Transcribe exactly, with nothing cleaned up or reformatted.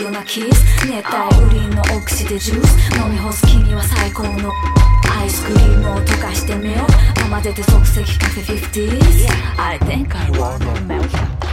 ドなキス、熱帯雨林のオキシでジュース飲み干す君は最高のアイスクリームを溶かしてみよう混ぜて即席カフェ フィフティーズ I think I wanna melt